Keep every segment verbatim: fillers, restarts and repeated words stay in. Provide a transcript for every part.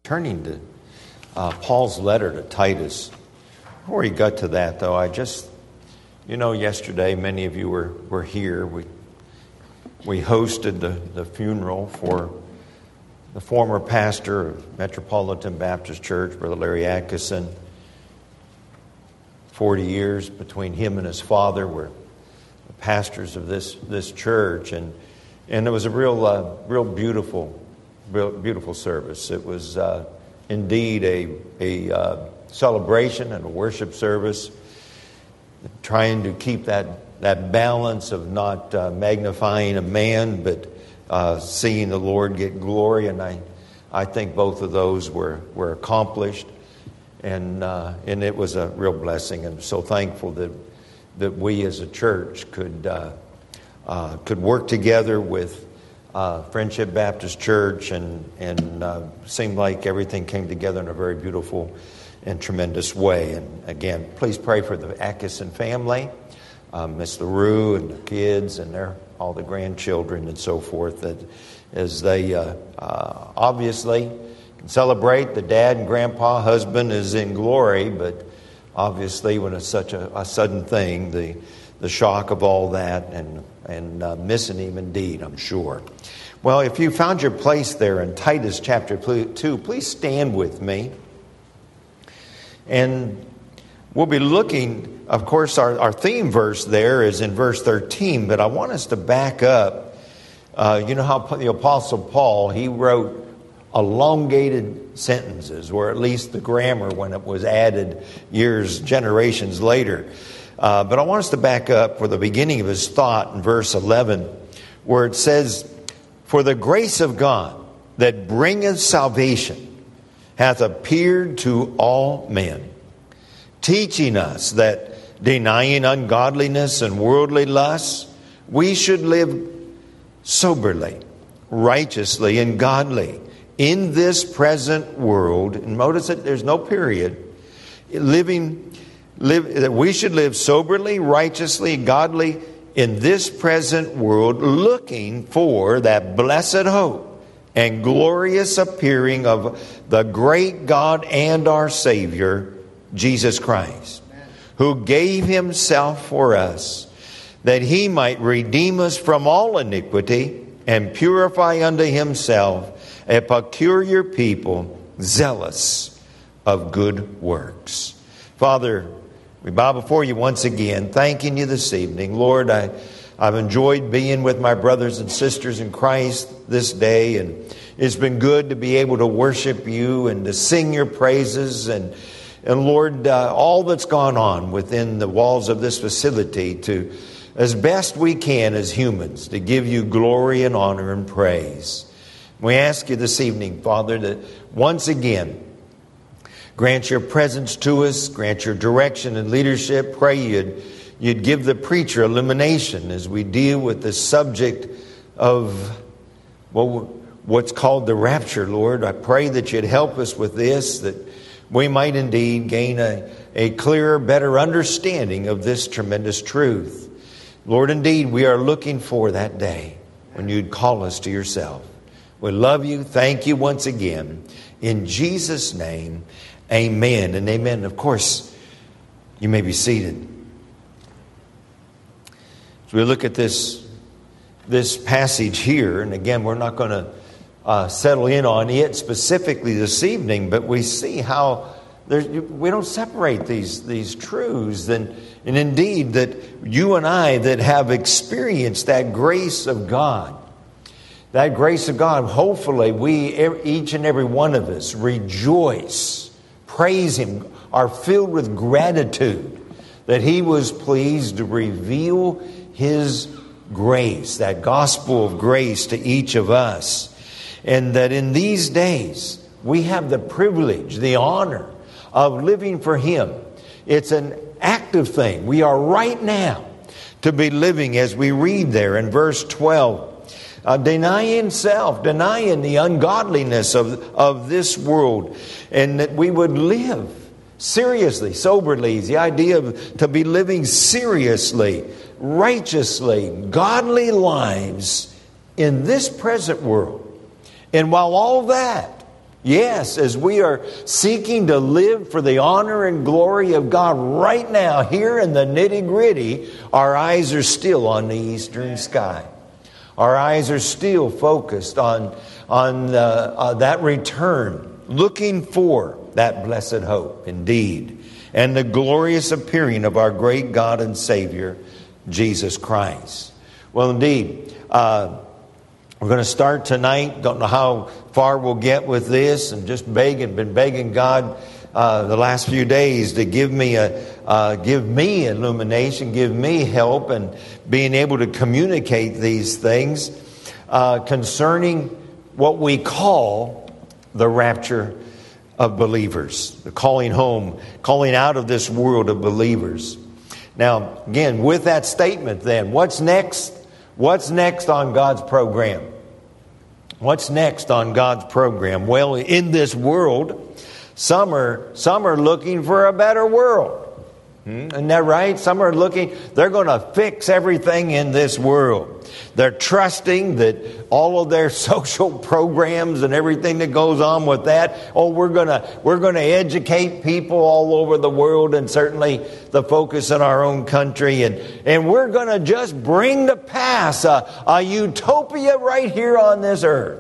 Turning to uh, Paul's letter to Titus. Before he got to that, though, I just, you know, yesterday many of you were, were here. We we hosted the, the funeral for the former pastor of Metropolitan Baptist Church, Brother Larry Atkinson. Forty years between him and his father were the pastors of this this church, and and it was a real uh, real beautiful. Beautiful service. It was uh, indeed a, a uh, celebration and a worship service, trying to keep that, that balance of not uh, magnifying a man, but uh, seeing the Lord get glory. And I, I think both of those were, were accomplished, and uh, and it was a real blessing. And I'm so thankful that that we as a church could uh, uh, could work together with Uh, Friendship Baptist Church, and and uh, seemed like everything came together in a very beautiful and tremendous way. And again, please pray for the Atkinson family, uh, Miss LaRue and the kids and their all the grandchildren and so forth, that as they uh, uh, obviously can celebrate the dad and grandpa, husband is in glory, but obviously when it's such a, a sudden thing, the the shock of all that, and and uh, missing him indeed, I'm sure. Well, if you found your place there in Titus chapter two, please stand with me. And we'll be looking, of course, our, our theme verse there is in verse thirteen, but I want us to back up. Uh, you know how the Apostle Paul, he wrote elongated sentences, or at least the grammar when it was added years, generations later. Uh, but I want us to back up for the beginning of his thought in verse eleven, where it says, "For the grace of God that bringeth salvation hath appeared to all men, teaching us that denying ungodliness and worldly lusts, we should live soberly, righteously, and godly in this present world." And notice that there's no period. Living Live, that we should live soberly, righteously, godly in this present world, looking for that blessed hope and glorious appearing of the great God and our Savior, Jesus Christ, who gave himself for us, that he might redeem us from all iniquity and purify unto himself a peculiar people, zealous of good works. Father, we bow before you once again, thanking you this evening. Lord, I, I've enjoyed being with my brothers and sisters in Christ this day, and it's been good to be able to worship you and to sing your praises. And, and Lord, uh, all that's gone on within the walls of this facility to, as best we can as humans, to give you glory and honor and praise. We ask you this evening, Father, that once again, grant your presence to us, grant your direction and leadership. Pray you'd, you'd give the preacher illumination as we deal with the subject of well, what's called the rapture, Lord. I pray that you'd help us with this, that we might indeed gain a, a clearer, better understanding of this tremendous truth. Lord, indeed, we are looking for that day when you'd call us to yourself. We love you. Thank you once again. In Jesus' name, amen and amen. Of course, you may be seated. As we look at this, this passage here, and again, we're not going to uh, settle in on it specifically this evening, but we see how there's, we don't separate these, these truths. And, and indeed, that you and I that have experienced that grace of God, that grace of God, hopefully we, each and every one of us, rejoice, praise him, are filled with gratitude that he was pleased to reveal his grace, that gospel of grace to each of us. And that in these days, we have the privilege, the honor of living for him. It's an active thing. We are right now to be living, as we read there in verse twelve, Uh, denying self, denying the ungodliness of, of this world, and that we would live seriously, soberly. The idea of to be living seriously, righteously, godly lives in this present world. And while all that Yes, as we are seeking to live for the honor and glory of God right now, here in the nitty-gritty, our eyes are still on the eastern sky. Our eyes are still focused on, on uh, uh, that return, looking for that blessed hope, indeed, and the glorious appearing of our great God and Savior, Jesus Christ. Well, indeed, uh, we're going to start tonight. Don't know how far we'll get with this, and just begging, been begging God uh, the last few days to give me a, uh, give me illumination, give me help, and being able to communicate these things uh, concerning what we call the rapture of believers, the calling home, calling out of this world of believers. Now, again, with that statement, then, what's next? What's next on God's program? What's next on God's program? Well, in this world, some are some are looking for a better world. Hmm? Isn't that right? Some are looking, they're going to fix everything in this world. They're trusting that all of their social programs and everything that goes on with that, oh, we're going to we're going to educate people all over the world, and certainly the focus in our own country, and, and we're going to just bring to pass a, a utopia right here on this earth.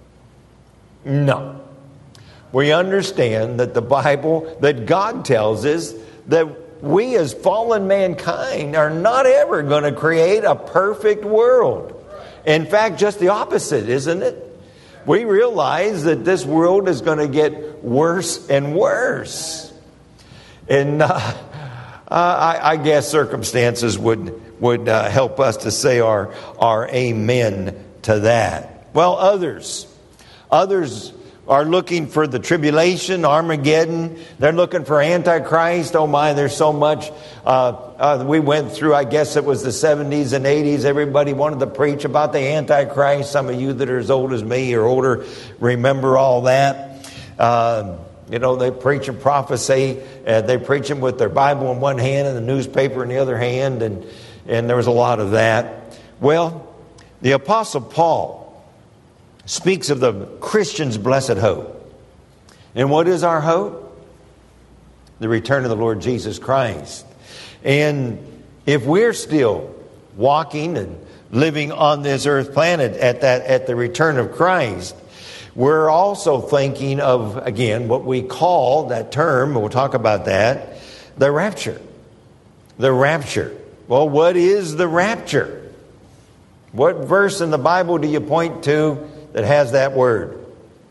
No. We understand that the Bible, that God tells us that we as fallen mankind are not ever going to create a perfect world. In fact, just the opposite, isn't it? We realize that this world is going to get worse and worse. And uh, I, I guess circumstances would, would uh, help us to say our, our amen to that. Well, others, others are looking for the tribulation, Armageddon. They're looking for Antichrist. Oh my, there's so much. Uh, uh, we went through, I guess it was the seventies and eighties. Everybody wanted to preach about the Antichrist. Some of you that are as old as me or older remember all that. Uh, you know, they preach and prophecy. Uh, they preach them with their Bible in one hand and the newspaper in the other hand. And, and there was a lot of that. Well, the Apostle Paul speaks of the Christian's blessed hope. And what is our hope? The return of the Lord Jesus Christ. And if we're still walking and living on this earth planet at that at the return of Christ, we're also thinking of, again, what we call that term, we'll talk about that, the rapture. The rapture. Well, what is the rapture? What verse in the Bible do you point to that has that word?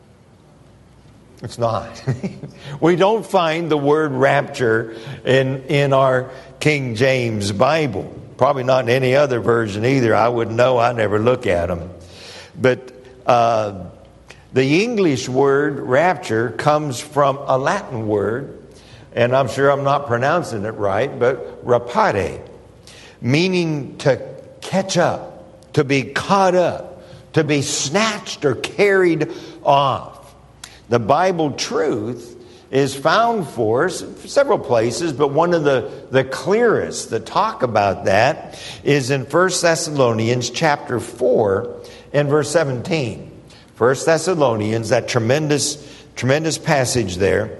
It's not. We don't find the word rapture in, in our King James Bible. Probably not in any other version either. I wouldn't know. I never look at them. But uh, the English word rapture comes from a Latin word, and I'm sure I'm not pronouncing it right, but rapare, meaning to catch up, to be caught up, to be snatched or carried off. The Bible truth is found for us in several places, but one of the, the clearest that talk about that is in First Thessalonians chapter four and verse seventeen. First Thessalonians, that tremendous, tremendous passage there.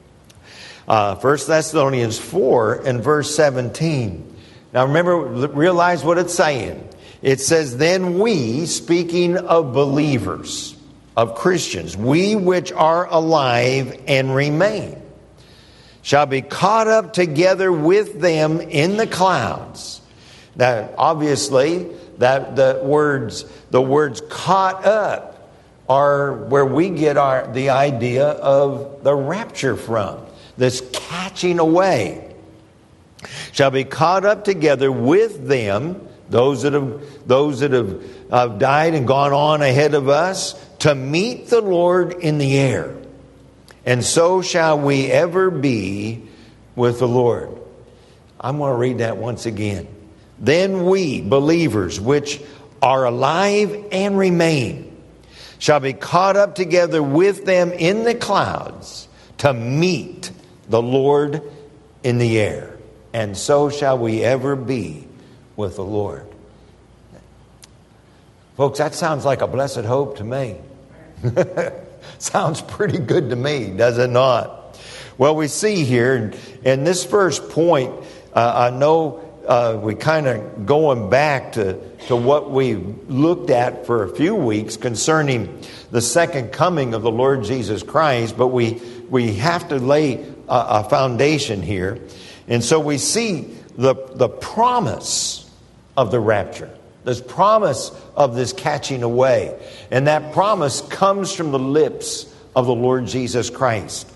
Uh, First Thessalonians four and verse seventeen. Now remember, realize what it's saying. It says, then we, speaking of believers, of Christians, we which are alive and remain, shall be caught up together with them in the clouds. Now, obviously, that the words, the words caught up are where we get our the idea of the rapture from, this catching away. Shall be caught up together with them, Those that have those that have uh, died and gone on ahead of us, to meet the Lord in the air. And so shall we ever be with the Lord. I'm going to read that once again. Then we, believers, which are alive and remain, shall be caught up together with them in the clouds to meet the Lord in the air. And so shall we ever be with the Lord. Folks, that sounds like a blessed hope to me. Sounds pretty good to me, does it not? Well, we see here in this first point, uh, I know uh, we kind of going back to, to what we looked at for a few weeks concerning the second coming of the Lord Jesus Christ, but we, we have to lay a, a foundation here. And so we see the, the promise of the rapture. This promise of this catching away. And that promise comes from the lips of the Lord Jesus Christ.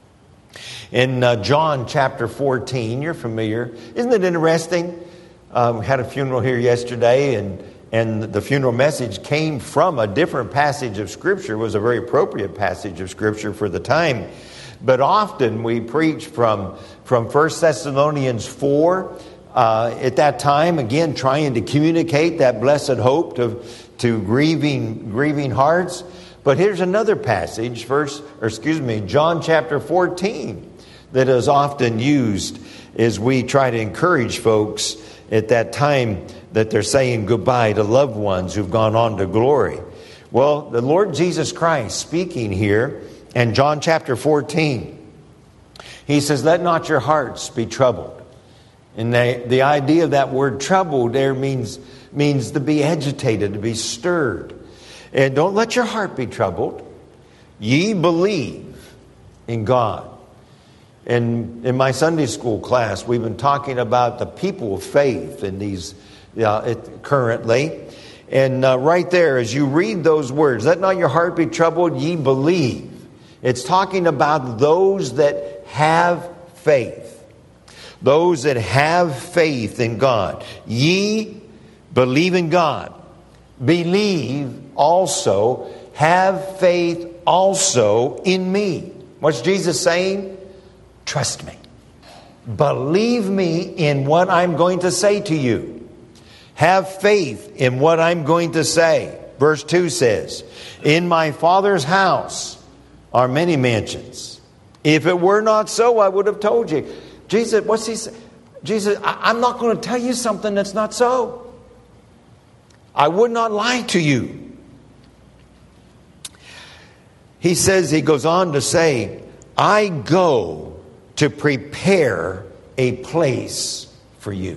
In uh, John chapter fourteen, you're familiar. Isn't it interesting? Um, we had a funeral here yesterday, and, and the funeral message came from a different passage of Scripture. It was a very appropriate passage of Scripture for the time. But often we preach from, from First Thessalonians four. Uh, at that time, again, trying to communicate that blessed hope to, to grieving, grieving hearts. But here's another passage, verse, or excuse me, John chapter fourteen, that is often used as we try to encourage folks at that time that they're saying goodbye to loved ones who've gone on to glory. Well, the Lord Jesus Christ speaking here in John chapter fourteen, He says, "Let not your hearts be troubled." And the, the idea of that word troubled there means, means to be agitated, to be stirred. And don't let your heart be troubled. Ye believe in God. And in my Sunday school class, we've been talking about the people of faith in these uh, it, currently. And uh, right there, as you read those words, let not your heart be troubled, ye believe. It's talking about those that have faith. Those that have faith in God. Ye believe in God. Believe also, have faith also in me. What's Jesus saying? Trust me. Believe me in what I'm going to say to you. Have faith in what I'm going to say. Verse two says, in my Father's house are many mansions. If it were not so, I would have told you. Jesus, what's he say? Jesus, I, I'm not going to tell you something that's not so. I would not lie to you. He says, he goes on to say, I go to prepare a place for you.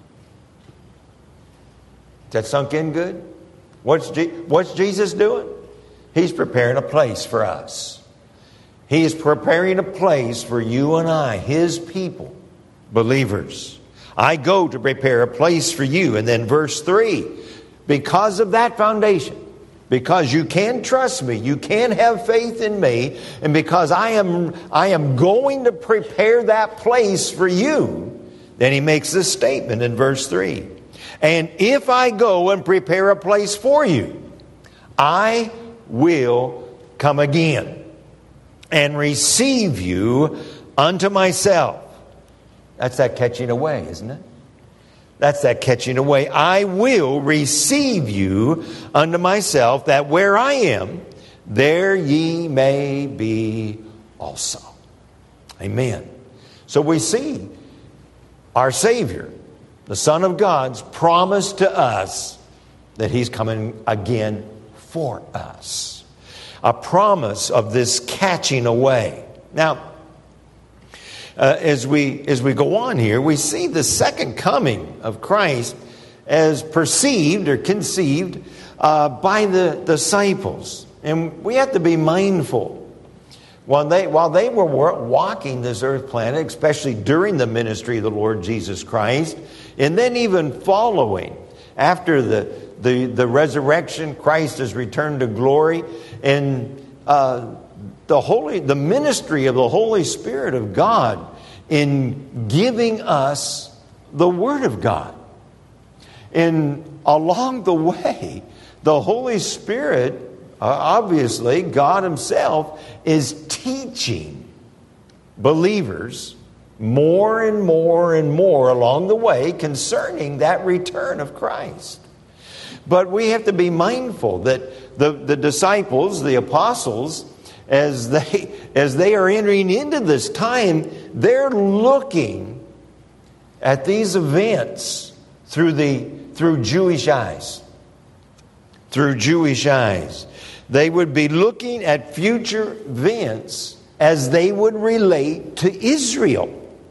Is that sunk in good? What's, Je- what's Jesus doing? He's preparing a place for us. He is preparing a place for you and I, His people, believers. I go to prepare a place for you. And then verse three, because of that foundation, because you can trust me, you can have faith in me, and because I am, I am going to prepare that place for you, then he makes this statement in verse three. And if I go and prepare a place for you, I will come again and receive you unto myself. That's that catching away, isn't it? That's that catching away. I will receive you unto myself, that where I am, there ye may be also. Amen. So we see our Savior, the Son of God's promise to us that He's coming again for us. A promise of this catching away. Now, uh, as we as we go on here, we see the second coming of Christ as perceived or conceived uh, by the disciples. And we have to be mindful. While they, while they were walking this earth planet, especially during the ministry of the Lord Jesus Christ, and then even following after the, the, the resurrection, Christ has returned to glory, and uh, the holy, the ministry of the Holy Spirit of God in giving us the Word of God. And along the way, the Holy Spirit, uh, obviously, God Himself, is teaching believers more and more and more along the way concerning that return of Christ. But we have to be mindful that the, the disciples, the apostles, as they as they are entering into this time, they're looking at these events through the through Jewish eyes. Through Jewish eyes. They would be looking at future events as they would relate to Israel.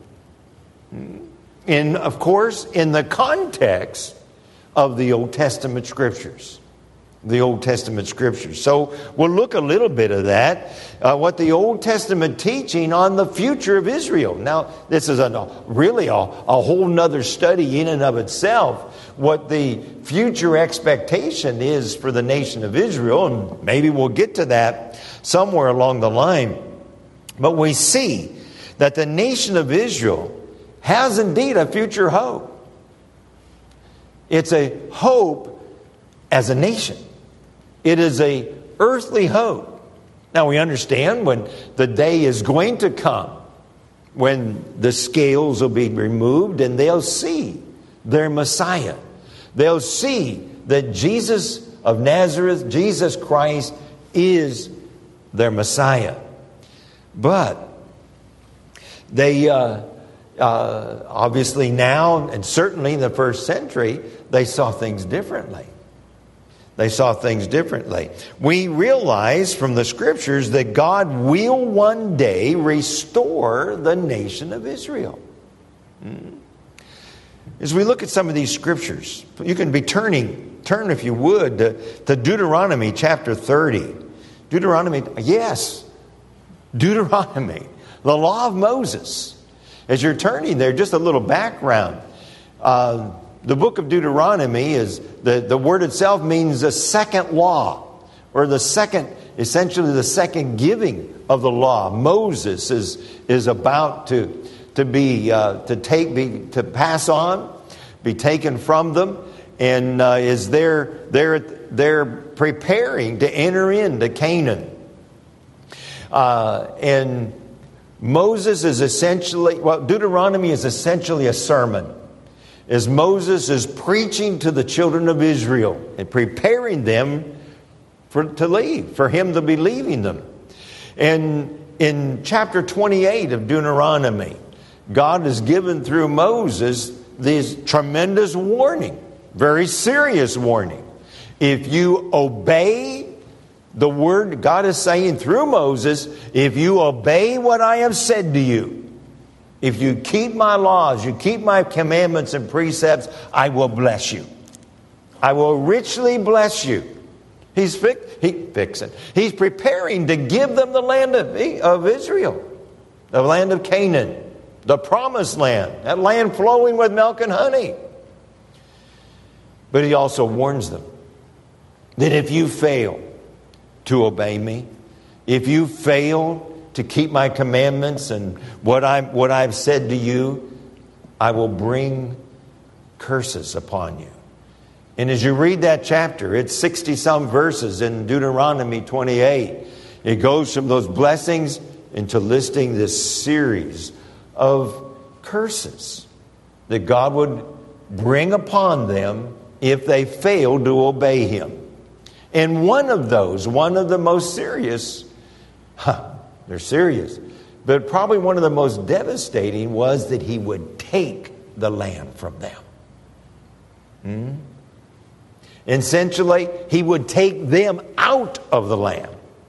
And, of course, in the context of the Old Testament Scriptures. The Old Testament Scriptures. So we'll look a little bit of that. Uh, what the Old Testament teaching on the future of Israel. Now, this is a, really a, a whole nother study in and of itself. What the future expectation is for the nation of Israel. And maybe we'll get to that somewhere along the line. But we see that the nation of Israel has indeed a future hope. It's a hope as a nation. It is a earthly hope. Now we understand when the day is going to come, when the scales will be removed and they'll see their Messiah. They'll see that Jesus of Nazareth, Jesus Christ, is their Messiah. But they uh, uh, obviously now, and certainly in the first century, they saw things differently. They saw things differently. We realize from the Scriptures that God will one day restore the nation of Israel. As we look at some of these Scriptures, you can be turning, turn if you would, to, to Deuteronomy chapter thirty. Deuteronomy, yes, Deuteronomy, the law of Moses. As you're turning there, just a little background. Uh, The book of Deuteronomy is, the, the word itself means the second law, or the second, essentially the second giving of the law. Moses is, is about to, to be, uh, to take, be, to pass on, be taken from them, and uh, is there, they're, they're preparing to enter into Canaan. Uh, and Moses is essentially, well, Deuteronomy is essentially a sermon. As Moses is preaching to the children of Israel and preparing them for, to leave, for him to be leaving them. And in chapter twenty-eight of Deuteronomy, God has given through Moses this tremendous warning, very serious warning. If you obey the word, God is saying through Moses, if you obey what I have said to you, if you keep my laws, you keep my commandments and precepts, I will bless you. I will richly bless you. He's fi- he, fixing. He's preparing to give them the land of, of Israel, the land of Canaan, the promised land, that land flowing with milk and honey. But he also warns them that if you fail to obey me, if you fail to keep my commandments and what I'm what I've said to you, I will bring curses upon you. And as you read that chapter, it's sixty some verses in Deuteronomy twenty-eight. It goes from those blessings into listing this series of curses that God would bring upon them if they failed to obey him. And one of those, one of the most serious, huh, they're serious. But probably one of the most devastating was that he would take the land from them. Hmm? Essentially, he would take them out of the land.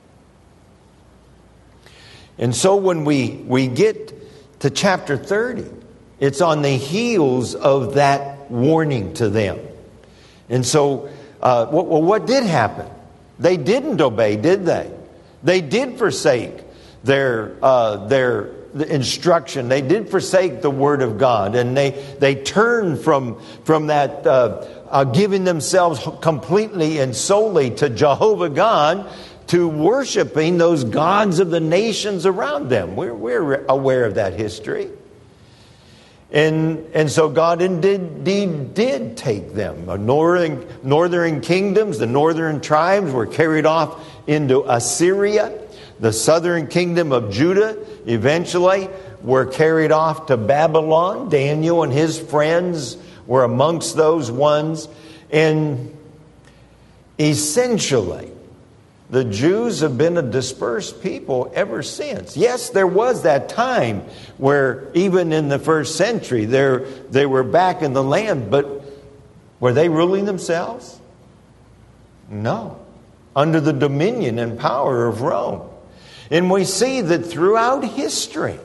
And so when we, we get to chapter thirty, it's on the heels of that warning to them. And so, uh, well, what did happen? They didn't obey, did they? They did forsake their uh, their instruction. They did forsake the word of God, and they they turned from from that uh, uh, giving themselves completely and solely to Jehovah God, to worshiping those gods of the nations around them. We're we're aware of that history, and and so God indeed did take them. The northern northern kingdoms, the northern tribes, were carried off into Assyria. The southern kingdom of Judah eventually were carried off to Babylon. Daniel and his friends were amongst those ones. And essentially, the Jews have been a dispersed people ever since. Yes, there was that time where even in the first century they were back in the land, but were they ruling themselves? No. under the dominion and power of Rome. And we see that throughout history,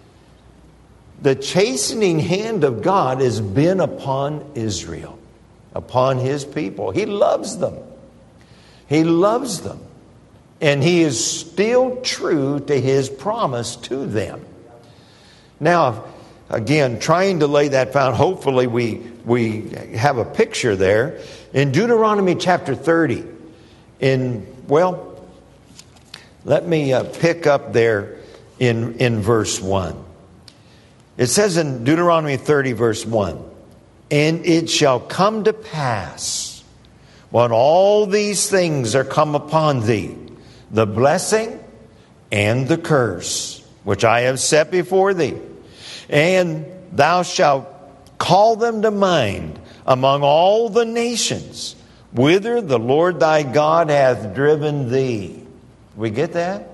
the chastening hand of God has been upon Israel, upon His people. He loves them. He loves them. And He is still true to His promise to them. Now, again, trying to lay that foundation, hopefully we, we have a picture there. In Deuteronomy chapter thirty, in, well, let me uh, pick up there in, in verse one. It says in Deuteronomy thirty, verse one, "And it shall come to pass, when all these things are come upon thee, the blessing and the curse, which I have set before thee, and thou shalt call them to mind among all the nations, whither the Lord thy God hath driven thee." We get that?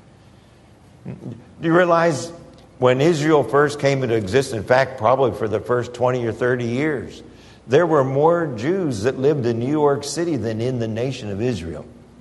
Do you realize when Israel first came into existence, in fact, probably for the first twenty or thirty years, there were more Jews that lived in New York City than in the nation of Israel.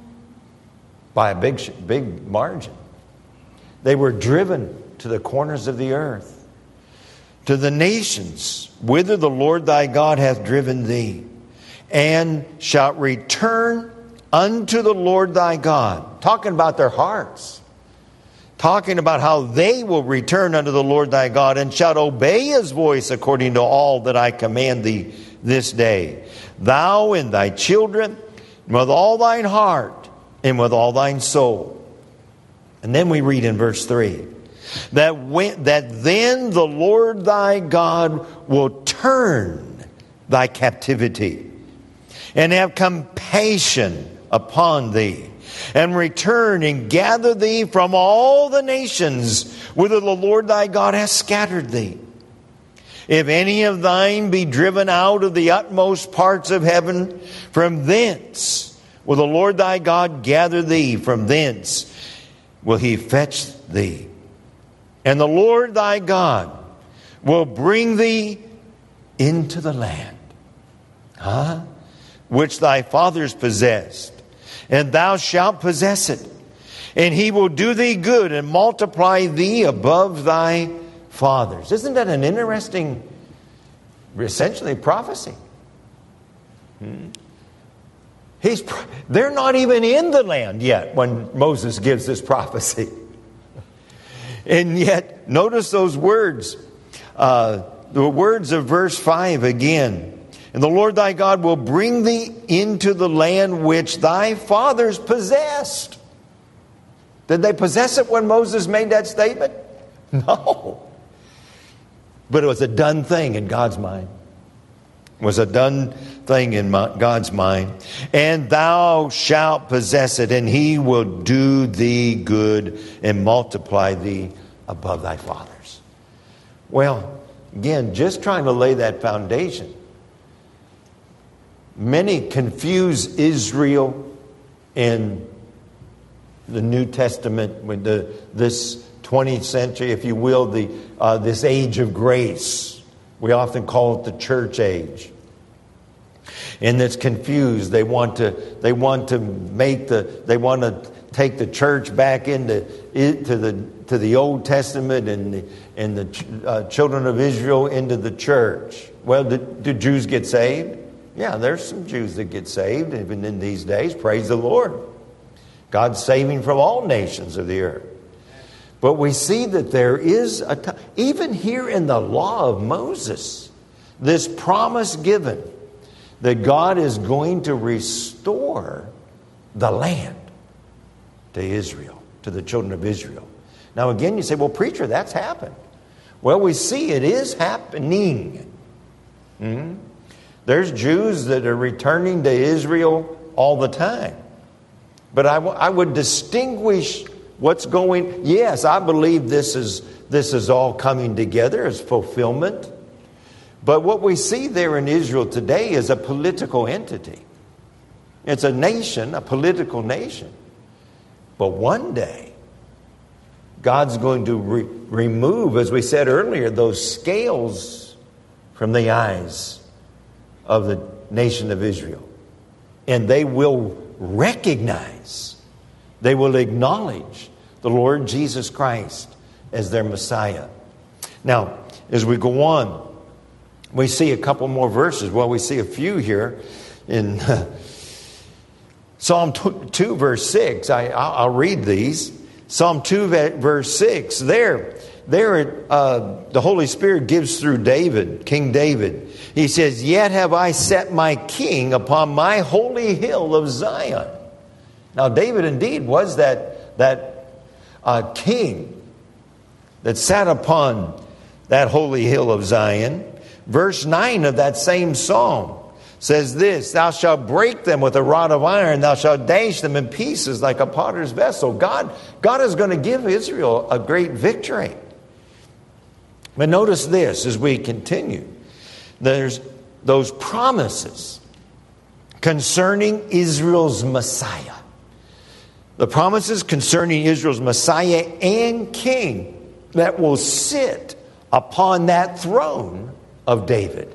By a big, big margin. They were driven to the corners of the earth. To the nations, whither the Lord thy God hath driven thee, and shalt return unto the Lord thy God. Talking about their hearts. Talking about how they will return unto the Lord thy God, and shalt obey His voice according to all that I command thee this day. Thou and thy children, with all thine heart, and with all thine soul. And then we read in verse three, that when, that then the Lord thy God will turn thy captivity, and have compassion upon thee, and return and gather thee from all the nations whither the Lord thy God hath scattered thee. If any of thine be driven out of the utmost parts of heaven, from thence will the Lord thy God gather thee, from thence will He fetch thee. And the Lord thy God will bring thee into the land, huh? which thy fathers possessed, and thou shalt possess it. And He will do thee good and multiply thee above thy fathers. Isn't that an interesting, essentially, prophecy? Hmm. He's, they're not even in the land yet when Moses gives this prophecy. And yet, notice those words. Uh, the words of verse five again. "And the Lord thy God will bring thee into the land which thy fathers possessed." Did they possess it when Moses made that statement? No. But it was a done thing in God's mind. It was a done thing in God's mind. "And thou shalt possess it, and He will do thee good and multiply thee above thy fathers." Well, again, just trying to lay that foundation. Many confuse Israel in the New Testament with the, this twentieth century, if you will, the uh, this age of grace. We often call it the church age. And it's confused. They want to they want to make the they want to take the church back into to the to the Old Testament and the, and the uh, children of Israel into the church. Well, did, did Jews get saved? Yeah, there's some Jews that get saved even in these days. Praise the Lord. God's saving from all nations of the earth. But we see that there is a time, even here in the law of Moses, this promise given that God is going to restore the land to Israel, to the children of Israel. Now again, you say, well, preacher, that's happened. Well, we see it is happening. Hmm? There's Jews that are returning to Israel all the time. But I, w- I would distinguish what's going... Yes, I believe this is, this is all coming together as fulfillment. But what we see there in Israel today is a political entity. It's a nation, a political nation. But one day, God's going to re- remove, as we said earlier, those scales from the eyes of the nation of Israel. and they will recognize, they will acknowledge the Lord Jesus Christ as their Messiah. Now, as we go on, we see a couple more verses. Well, we see a few here in Psalm two, verse six. I, I'll read these. Psalm two, verse six. There, there, uh, the Holy Spirit gives through David, King David. He says, "Yet have I set my king upon my holy hill of Zion." Now, David indeed was that, that uh, king that sat upon that holy hill of Zion. Verse nine of that same psalm says this, "Thou shalt break them with a rod of iron, thou shalt dash them in pieces like a potter's vessel." God, God is going to give Israel a great victory. But notice this as we continue. There's those promises concerning Israel's Messiah. The promises concerning Israel's Messiah and King that will sit upon that throne of David.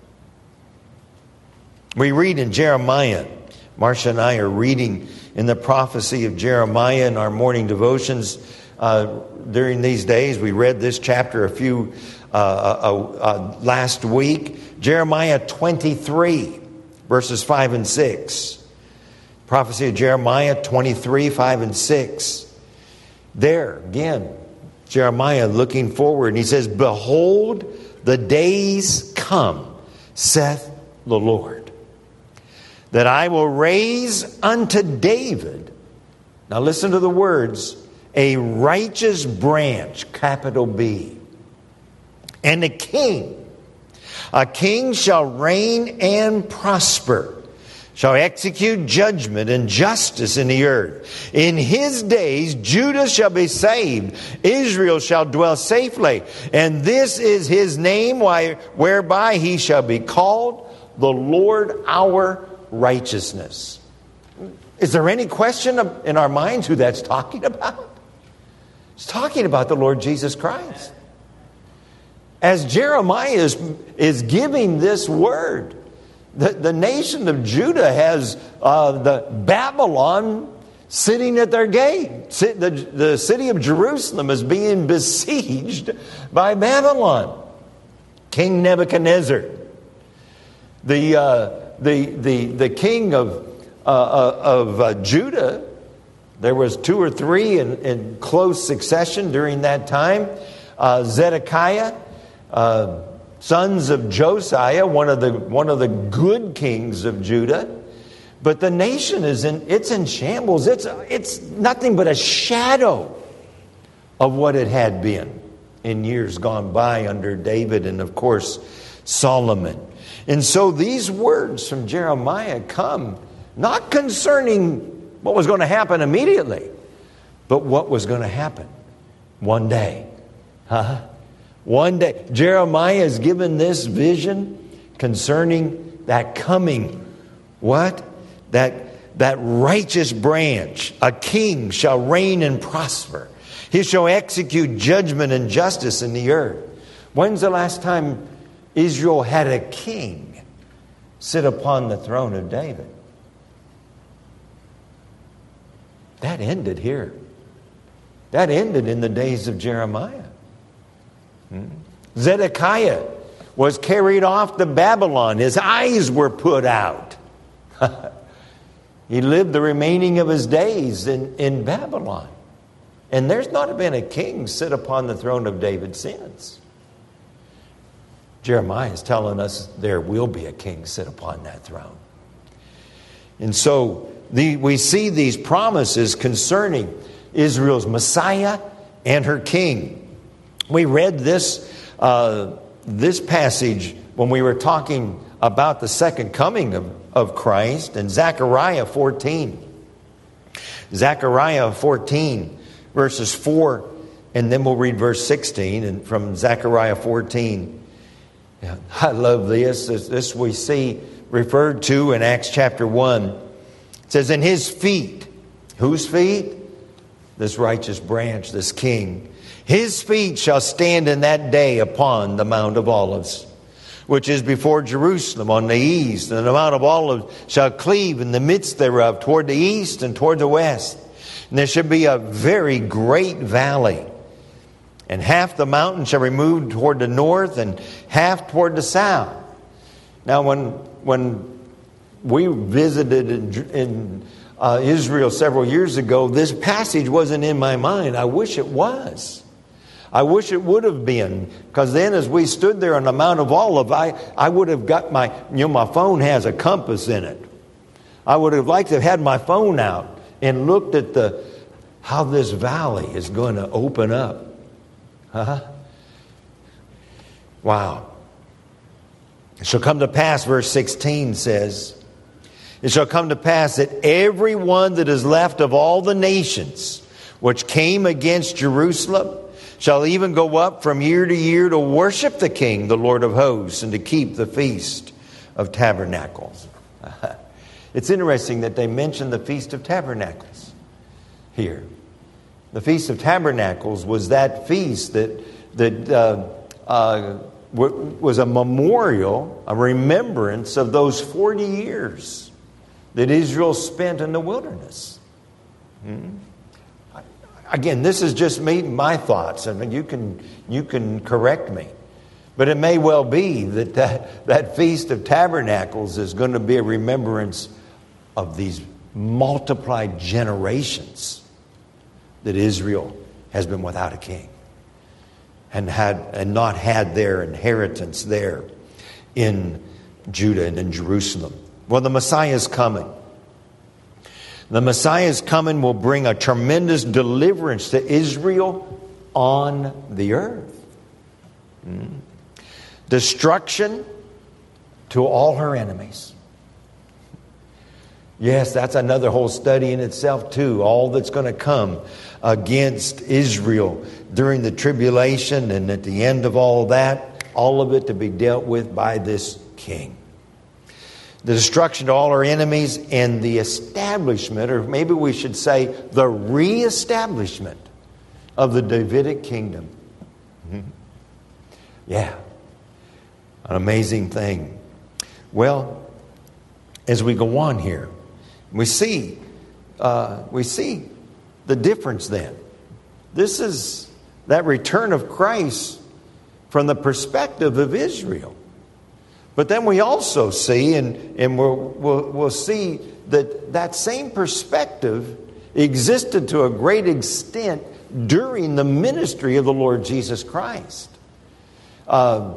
We read in Jeremiah. Marcia and I are reading in the prophecy of Jeremiah in our morning devotions uh, during these days. We read this chapter a few uh, uh, uh, last week. Jeremiah twenty-three, verses five and six. Prophecy of Jeremiah twenty-three, five and six. There, again, Jeremiah looking forward, and he says, "Behold, the days come, saith the Lord, that I will raise unto David," now listen to the words, "a righteous branch," capital B, "and a king. A king shall reign and prosper, shall execute judgment and justice in the earth. In his days Judah shall be saved, Israel shall dwell safely, and this is his name whereby he shall be called, the Lord our righteousness." Is there any question in our minds who that's talking about? It's talking about the Lord Jesus Christ. As Jeremiah is, is giving this word, The, the nation of Judah has uh, the Babylon sitting at their gate. The, the city of Jerusalem is being besieged by Babylon. King Nebuchadnezzar, the uh, the the the king of uh, of uh, Judah. There was two or three in, in close succession during that time. Uh, Zedekiah. Uh, Sons of Josiah, one of the one of the good kings of Judah, but the nation is in it's in shambles. It's it's nothing but a shadow of what it had been in years gone by under David and of course Solomon. And so these words from Jeremiah come not concerning what was going to happen immediately, but what was going to happen one day. Huh? One day, Jeremiah is given this vision concerning that coming, what? That, that righteous branch. A king shall reign and prosper. He shall execute judgment and justice in the earth. When's the last time Israel had a king sit upon the throne of David? That ended here. That ended in the days of Jeremiah. Zedekiah was carried off to Babylon. His eyes were put out. He lived the remaining of his days in, in Babylon. And there's not been a king sit upon the throne of David since. Jeremiah is telling us there will be a king sit upon that throne. And so the, we see these promises concerning Israel's Messiah and her king. We read this uh, this passage when we were talking about the second coming of, of Christ in Zechariah fourteen. Zechariah fourteen, verses four, and then we'll read verse sixteen and from Zechariah fourteen. Yeah, I love this. this. This we see referred to in Acts chapter one. It says, "In his feet," whose feet? This righteous branch, this king. "His feet shall stand in that day upon the Mount of Olives, which is before Jerusalem on the east. And the Mount of Olives shall cleave in the midst thereof toward the east and toward the west. And there shall be a very great valley. And half the mountain shall be removed toward the north and half toward the south. Now when when we visited in, in uh, Israel several years ago, this passage wasn't in my mind. I wish it was. I wish it would have been. Because then as we stood there on the Mount of Olives, I, I would have got my, you know, my phone has a compass in it. I would have liked to have had my phone out and looked at the how this valley is going to open up. Huh? Wow. It shall come to pass, verse sixteen says, it shall come to pass that every one that is left of all the nations which came against Jerusalem shall even go up from year to year to worship the King, the Lord of hosts, and to keep the Feast of Tabernacles. It's interesting that they mention the Feast of Tabernacles here. The Feast of Tabernacles was that feast that that uh, uh, w- was a memorial, a remembrance of those forty years that Israel spent in the wilderness. Hmm? Again, this is just me, my thoughts, and you can you can correct me. But it may well be that that, that Feast of Tabernacles is going to be a remembrance of these multiplied generations that Israel has been without a king and had and not had their inheritance there in Judah and in Jerusalem. Well, the Messiah is coming. The Messiah's coming will bring a tremendous deliverance to Israel on the earth. Hmm. Destruction to all her enemies. Yes, that's another whole study in itself too. All that's going to come against Israel during the tribulation and at the end of all that, all of it to be dealt with by this king. The destruction to all our enemies and the establishment, or maybe we should say the reestablishment of the Davidic kingdom. Mm-hmm. Yeah, an amazing thing. Well, as we go on here, we see uh, we see the difference then. This is that return of Christ from the perspective of Israel. But then we also see, and, and we'll, we'll, we'll see that that same perspective existed to a great extent during the ministry of the Lord Jesus Christ. Uh,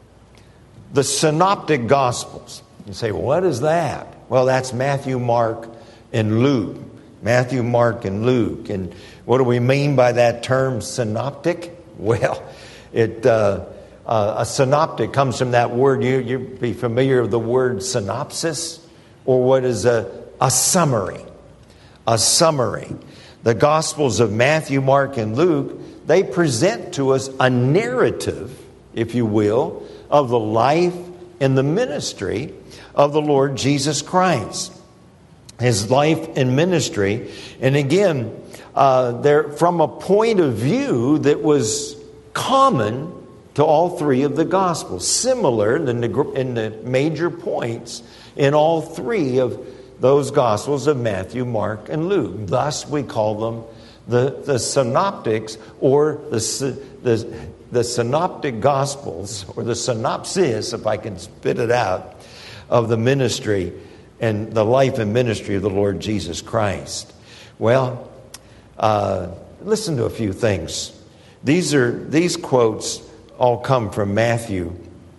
the Synoptic Gospels. You say, well, what is that? Well, that's Matthew, Mark, and Luke. Matthew, Mark, and Luke. And what do we mean by that term, synoptic? Well, it... Uh, Uh, a synoptic comes from that word. You, you'd be familiar with the word synopsis, or what is a, a summary. A summary. The Gospels of Matthew, Mark, and Luke, they present to us a narrative, if you will, of the life and the ministry of the Lord Jesus Christ. His life and ministry. And again, uh, they're from a point of view that was common to all three of the Gospels, similar in the, in the major points in all three of those Gospels of Matthew, Mark, and Luke. Thus, we call them the, the synoptics, or the, the, the synoptic Gospels, or the synopsis, if I can spit it out, of the ministry and the life and ministry of the Lord Jesus Christ. Well, uh, listen to a few things. These are these quotes all come from Matthew.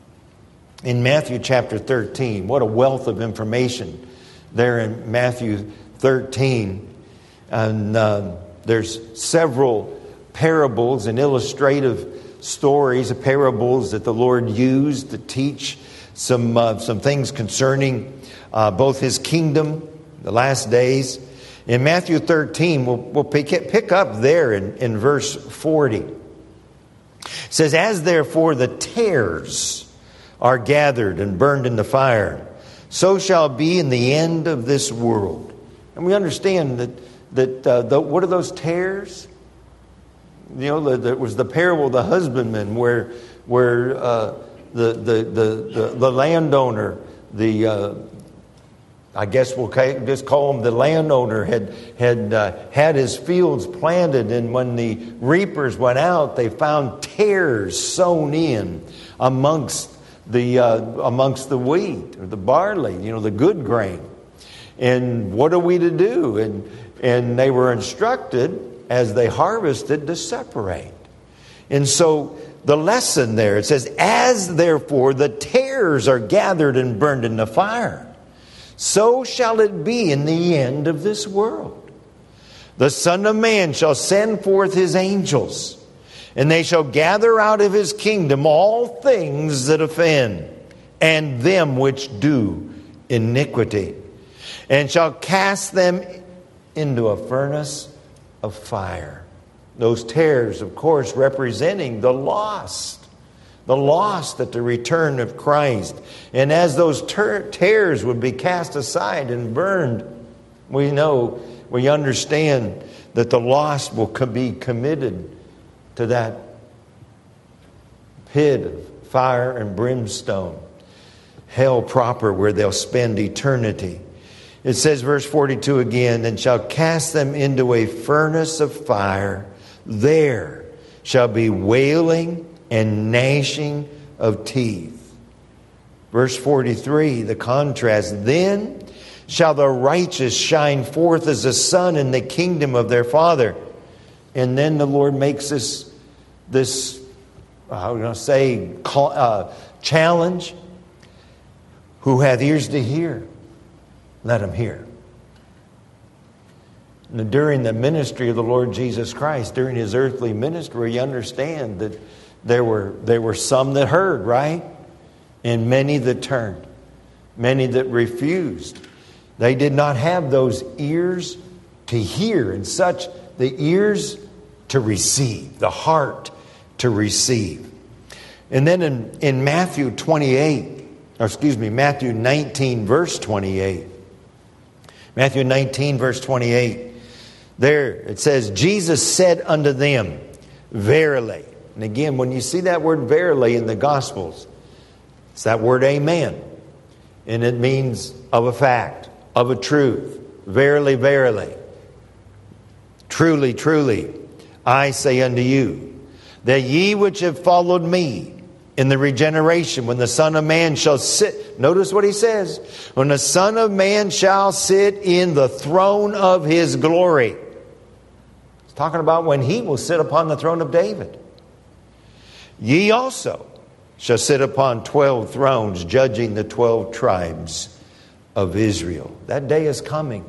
In Matthew chapter thirteen, what a wealth of information there in Matthew thirteen. And uh, there's several parables and illustrative stories, parables that the Lord used to teach some uh, some things concerning uh, both His kingdom, the last days. In Matthew thirteen, we'll, we'll pick, pick up there in, in verse forty. It says, as therefore the tares are gathered and burned in the fire, so shall it be in the end of this world. And we understand that, that uh, the, what are those tares? You know, there was the parable of the husbandman where, where uh, the, the, the, the, the landowner, the, uh, I guess we'll just call him the landowner, had, had, uh, had his fields planted, and when the reapers went out, they found tares sown in amongst the, uh, amongst the wheat, or the barley, you know, the good grain. And what are we to do? And, and they were instructed, as they harvested, to separate. And so the lesson there, it says, as therefore the tares are gathered and burned in the fire, so shall it be in the end of this world. The Son of Man shall send forth his angels, and they shall gather out of his kingdom all things that offend, and them which do iniquity, and shall cast them into a furnace of fire. Those tares, of course, representing the lost. The lost at the return of Christ. And as those ter- tares would be cast aside and burned, we know, we understand that the lost will be committed to that pit of fire and brimstone, hell proper, where they'll spend eternity. It says, verse forty-two again, and shall cast them into a furnace of fire. There shall be wailing and gnashing of teeth. Verse forty-three, the contrast. Then shall the righteous shine forth as the sun in the kingdom of their Father. And then the Lord makes this, this how do I say, uh, challenge. Who hath ears to hear, let him hear. Now, during the ministry of the Lord Jesus Christ, during his earthly ministry, you understand that There were, there were some that heard, right? And many that turned. Many that refused. They did not have those ears to hear, and such the ears to receive, the heart to receive. And then in, in Matthew twenty-eight, or excuse me, Matthew nineteen, verse twenty-eight. Matthew nineteen, verse twenty-eight. There it says, Jesus said unto them, verily. And again, when you see that word verily in the Gospels, it's that word amen. And it means of a fact, of a truth. Verily, verily. Truly, truly, I say unto you, that ye which have followed me in the regeneration, when the Son of Man shall sit, notice what he says, when the Son of Man shall sit in the throne of his glory. It's talking about when he will sit upon the throne of David. Ye also shall sit upon twelve thrones, judging the twelve tribes of Israel. That day is coming.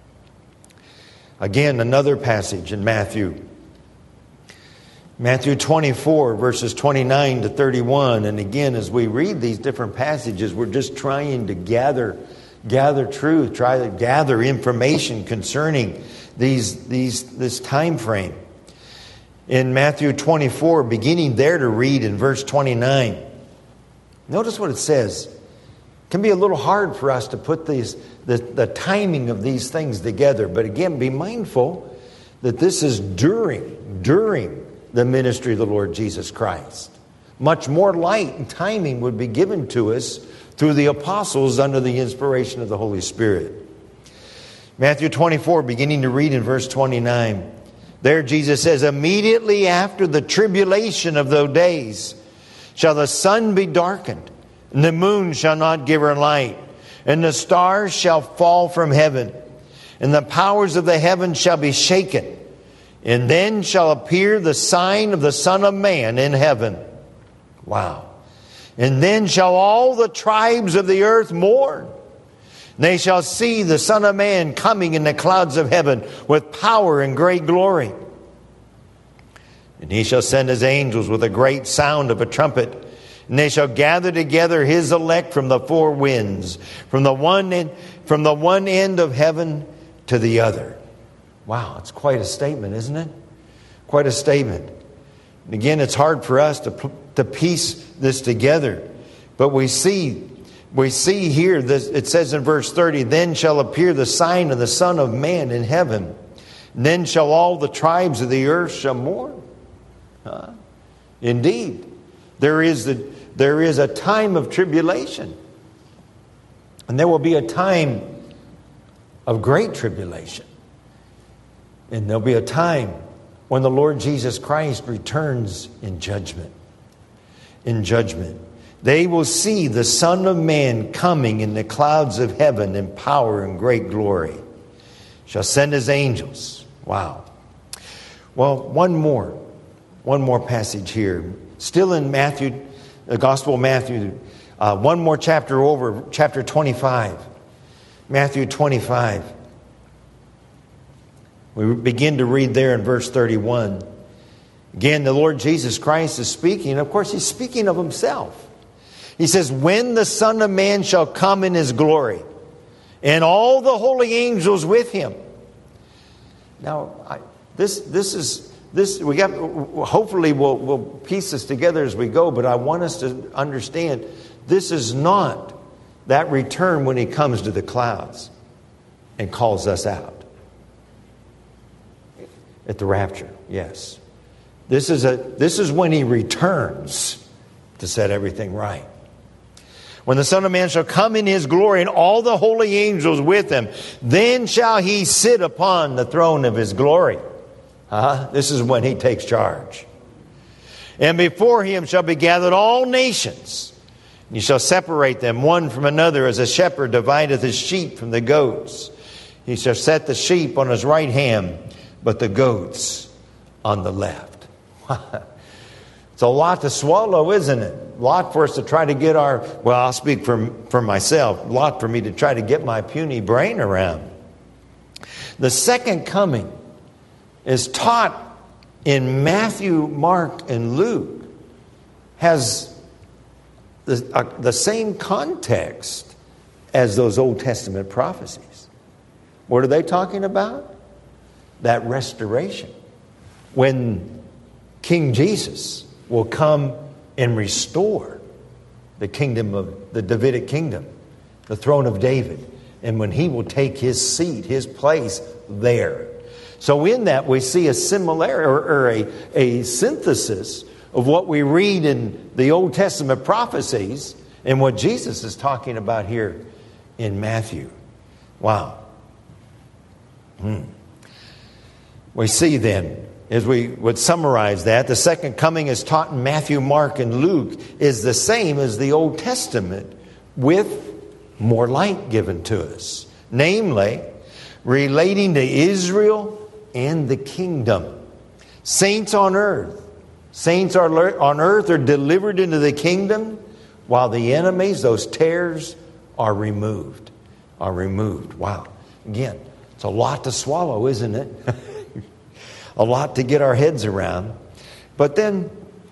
Again, another passage in Matthew. Matthew twenty-four, verses twenty-nine to thirty-one. And again, as we read these different passages, we're just trying to gather, gather truth, try to gather information concerning these, these, this time frame. In Matthew twenty-four, beginning there to read in verse twenty-nine. Notice what it says. It can be a little hard for us to put these, the, the timing of these things together. But again, be mindful that this is during, during the ministry of the Lord Jesus Christ. Much more light and timing would be given to us through the apostles under the inspiration of the Holy Spirit. Matthew twenty-four, beginning to read in verse twenty-nine. There Jesus says, immediately after the tribulation of those days shall the sun be darkened, and the moon shall not give her light, and the stars shall fall from heaven, and the powers of the heavens shall be shaken. And then shall appear the sign of the Son of Man in heaven. Wow. And then shall all the tribes of the earth mourn. They shall see the Son of Man coming in the clouds of heaven with power and great glory. And he shall send his angels with a great sound of a trumpet. And they shall gather together his elect from the four winds, from the one end, from the one end of heaven to the other. Wow, it's quite a statement, isn't it? Quite a statement. And again, it's hard for us to, to piece this together. But we see... We see here, this, it says in verse thirty, then shall appear the sign of the Son of Man in heaven. And then shall all the tribes of the earth shall mourn. Huh? Indeed, There is, the, there is a time of tribulation. And there will be a time of great tribulation. And there'll be a time when the Lord Jesus Christ returns in judgment. In judgment. They will see the Son of Man coming in the clouds of heaven in power and great glory. Shall send his angels. Wow. Well, one more. One more passage here. Still in Matthew, the Gospel of Matthew. Uh, one more chapter over, chapter twenty-five. Matthew twenty-five. We begin to read there in verse thirty-one. Again, the Lord Jesus Christ is speaking. Of course, he's speaking of himself. He says, when the Son of Man shall come in his glory, and all the holy angels with him. Now, I, this this is this we got. Hopefully, we'll we'll piece this together as we go. But I want us to understand this is not that return when he comes to the clouds and calls us out at the rapture. Yes, this is a this is when he returns to set everything right. When the Son of Man shall come in his glory and all the holy angels with him, then shall he sit upon the throne of his glory. Uh, this is when he takes charge. And before him shall be gathered all nations. And he shall separate them one from another, as a shepherd divideth his sheep from the goats. He shall set the sheep on his right hand, but the goats on the left. It's a lot to swallow, isn't it? A lot for us to try to get our, well, I'll speak for, for myself, a lot for me to try to get my puny brain around. The second coming is taught in Matthew, Mark, and Luke, has the, uh, the same context as those Old Testament prophecies. What are they talking about? That restoration. When King Jesus will come and restore the kingdom of the Davidic kingdom, the throne of David, and when he will take his seat, his place there. So in that we see a similarity or, or a, a synthesis of what we read in the Old Testament prophecies and what Jesus is talking about here in Matthew. Wow. Hmm. We see then, as we would summarize that, the second coming as taught in Matthew, Mark, and Luke is the same as the Old Testament with more light given to us. Namely, relating to Israel and the kingdom. Saints on earth. Saints are on earth are delivered into the kingdom, while the enemies, those tares, are removed. Are removed. Wow. Again, it's a lot to swallow, isn't it? A lot to get our heads around. But then,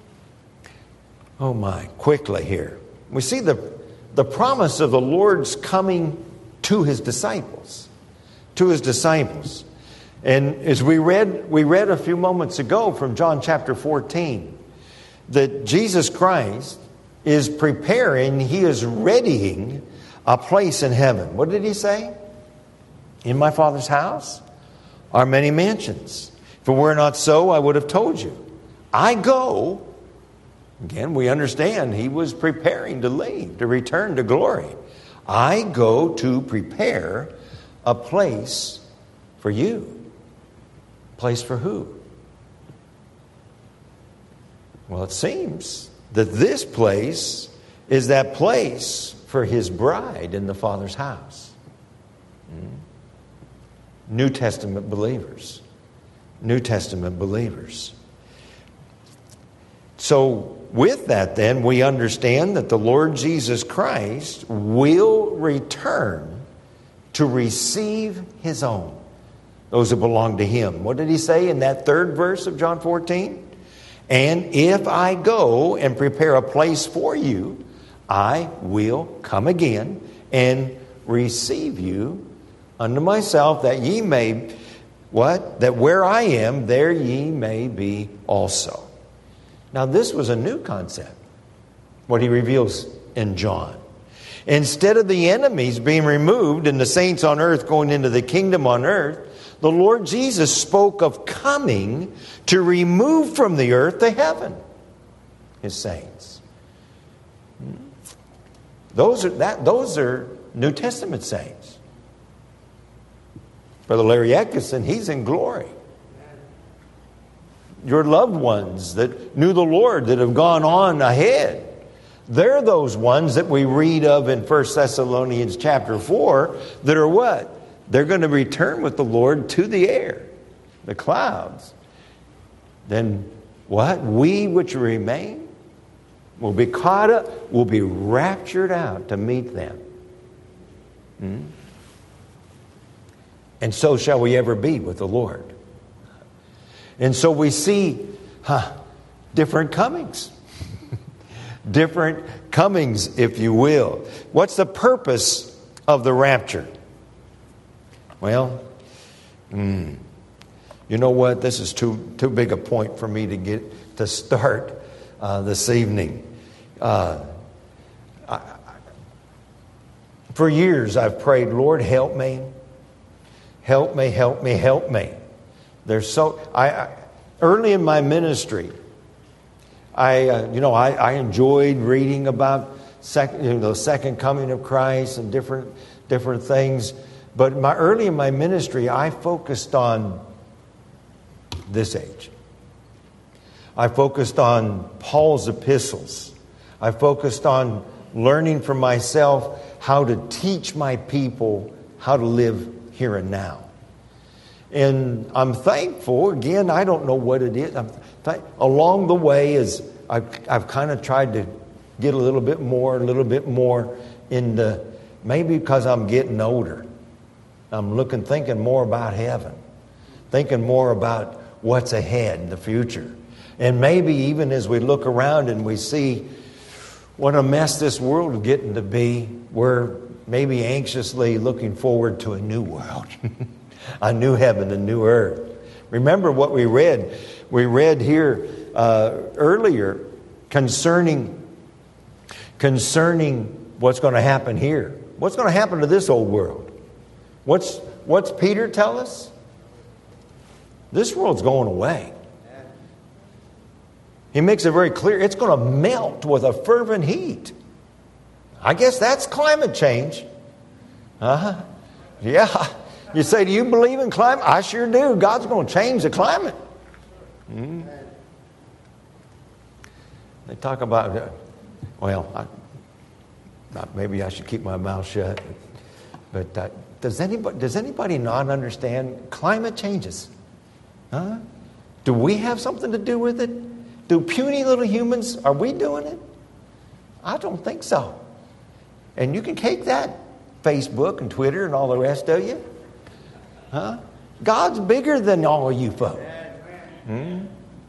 oh my, quickly here. We see the, the promise of the Lord's coming to his disciples. To his disciples. And as we read, we read a few moments ago from John chapter fourteen, that Jesus Christ is preparing, he is readying a place in heaven. What did he say? In my Father's house are many mansions. If it were not so, I would have told you. I go. Again, we understand he was preparing to leave, to return to glory. I go to prepare a place for you. Place for who? Well, it seems that this place is that place for his bride in the Father's house. New Testament believers. New Testament believers. So with that then, we understand that the Lord Jesus Christ will return to receive his own. Those who belong to him. What did he say in that third verse of John fourteen? And if I go and prepare a place for you, I will come again and receive you unto myself, that ye may, what? That where I am, there ye may be also. Now this was a new concept, what he reveals in John. Instead of the enemies being removed and the saints on earth going into the kingdom on earth, the Lord Jesus spoke of coming to remove from the earth the heaven. his saints. Those are, that, those are New Testament saints. Brother Larry Atkinson, he's in glory. Your loved ones that knew the Lord, that have gone on ahead, they're those ones that we read of in First Thessalonians chapter four that are what? They're going to return with the Lord to the air, the clouds. Then what? We which remain will be caught up, will be raptured out to meet them. Hmm? And so shall we ever be with the Lord. And so we see huh, different comings. Different comings, if you will. What's the purpose of the rapture? Well, mm, you know what? This is too too big a point for me to get to start uh, this evening. Uh, I, for years I've prayed, Lord, help me, help me, help me, help me. There's so I, I early in my ministry, I uh, you know I, I enjoyed reading about second you know the second coming of Christ and different different things. But my early in my ministry, I focused on this age. I focused on Paul's epistles. I focused on learning for myself how to teach my people how to live here and now. And I'm thankful, again, I don't know what it is. I'm th- along the way, as I've, I've kind of tried to get a little bit more, a little bit more into, maybe because I'm getting older. I'm looking, thinking more about heaven, thinking more about what's ahead in the future. And maybe even as we look around and we see what a mess this world is getting to be, we're maybe anxiously looking forward to a new world, a new heaven, a new earth. Remember what we read. We read here uh, earlier concerning, concerning what's going to happen here. What's going to happen to this old world? What's, what's Peter tell us? This world's going away. He makes it very clear it's going to melt with a fervent heat. I guess that's climate change. Uh-huh. Yeah. You say, do you believe in climate? I sure do. God's going to change the climate. Mm. They talk about, uh, well, I, maybe I should keep my mouth shut. But uh, does anybody does anybody not understand climate changes? Huh? Do we have something to do with it? Do puny little humans, are we doing it? I don't think so. And you can take that, Facebook and Twitter and all the rest of you. Huh? God's bigger than all of you folks. Hmm?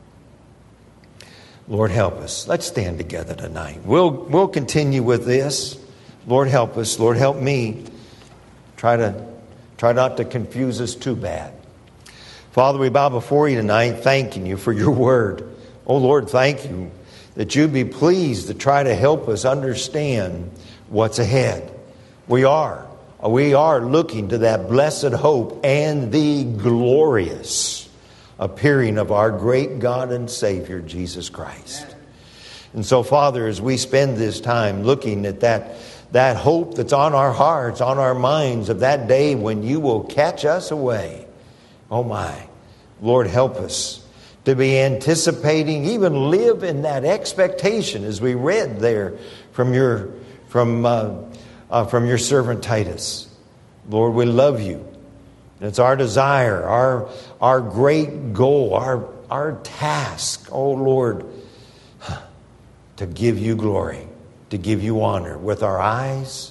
Lord, help us. Let's stand together tonight. We'll, we'll continue with this. Lord, help us. Lord, help me. Try to try not to confuse us too bad. Father, we bow before you tonight, thanking you for your word. Oh, Lord, thank you that you'd be pleased to try to help us understand what's ahead. We are. We are looking to that blessed hope and the glorious appearing of our great God and Savior, Jesus Christ. And so, Father, as we spend this time looking at that, that hope that's on our hearts, on our minds of that day when you will catch us away, oh my, Lord, help us to be anticipating, even live in that expectation as we read there from your, from, uh, uh, from your servant Titus. Lord, we love you. It's our desire, our, our great goal, our, our task, oh Lord, to give you glory, to give you honor with our eyes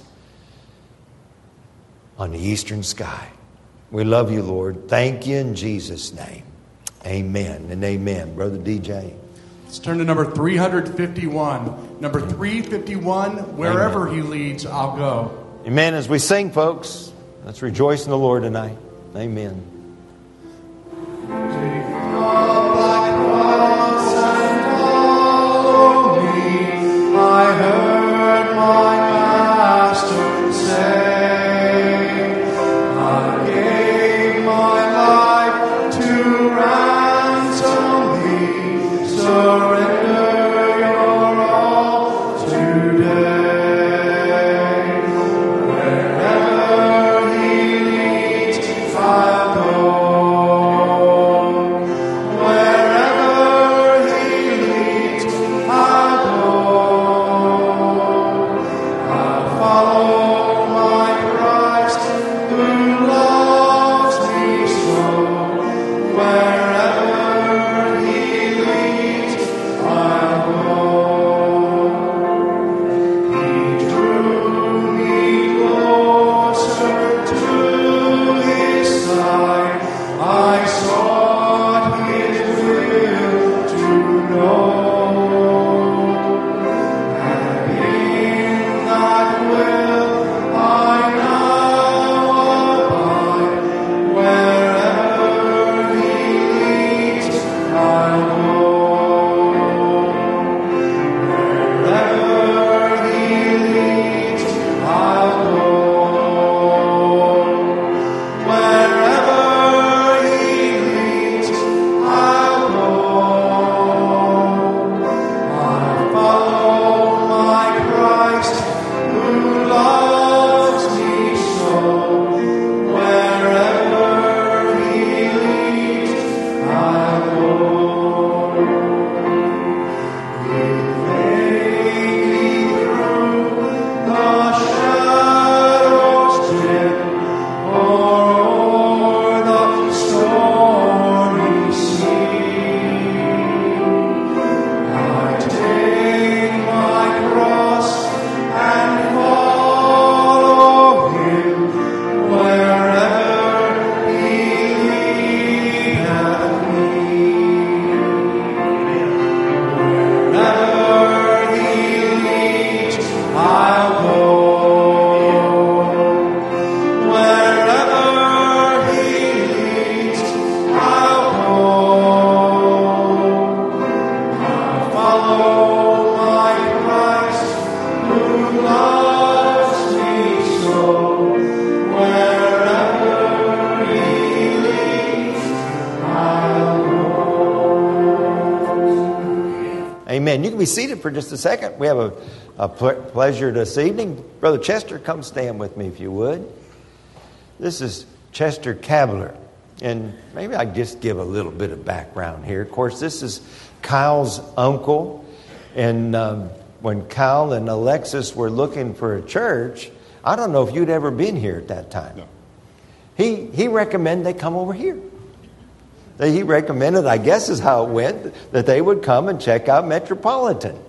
on the eastern sky. We love you, Lord. Thank you in Jesus' name. Amen and amen. Brother D J. Let's turn to number three fifty-one. Number three fifty-one, wherever amen. He leads, I'll go. Amen. As we sing, folks, let's rejoice in the Lord tonight. Amen. I heard my master say, I gave my life to ransom thee, surrender your Oh, my Christ, who loves me so, wherever He leads, I'll go. Amen. You can be seated for just a second. We have a, a ple- pleasure this evening. Brother Chester, come stand with me if you would. This is Chester Kabler. And maybe I just give a little bit of background here. Of course, this is Kyle's uncle. And um, when Kyle and Alexis were looking for a church, I don't know if you'd ever been here at that time. No. He, he recommended they come over here. That He recommended, I guess is how it went, that they would come and check out Metropolitan.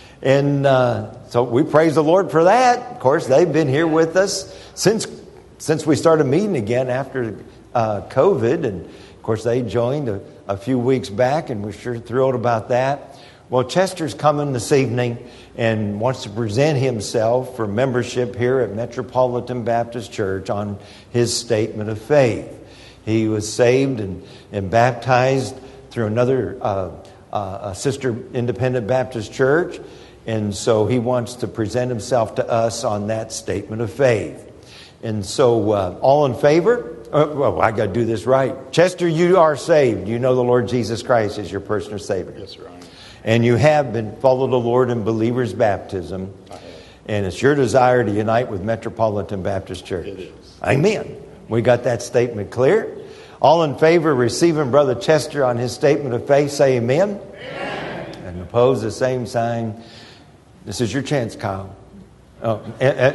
And uh, so we praise the Lord for that. Of course, they've been here with us since since we started meeting again after uh, COVID. And, of course, they joined a, a few weeks back, and we're sure thrilled about that. Well, Chester's coming this evening and wants to present himself for membership here at Metropolitan Baptist Church on his statement of faith. He was saved and, and baptized through another uh, uh, a sister independent Baptist church. And so he wants to present himself to us on that statement of faith. And so uh, all in favor? Uh, well, I got to do this right. Chester, you are saved. You know the Lord Jesus Christ is your personal Savior. Yes, sir, I am. And you have been followed the Lord in believer's baptism. I have. And it's your desire to unite with Metropolitan Baptist Church. It is. Amen. We got that statement clear. All in favor of receiving Brother Chester on his statement of faith, say amen. Amen. And oppose the same sign. This is your chance, Kyle. Oh, and,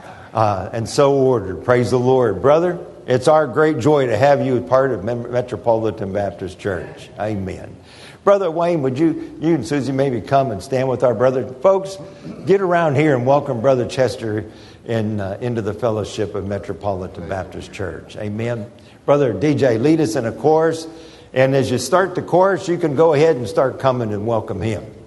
uh, and so ordered. Praise the Lord. Brother, it's our great joy to have you as part of Metropolitan Baptist Church. Amen. Brother Wayne, would you, you and Susie maybe come and stand with our brother? Folks, get around here and welcome Brother Chester in, uh, into the fellowship of Metropolitan Baptist Church. Amen. Brother D J, lead us in a chorus. And as you start the chorus, you can go ahead and start coming and welcome him.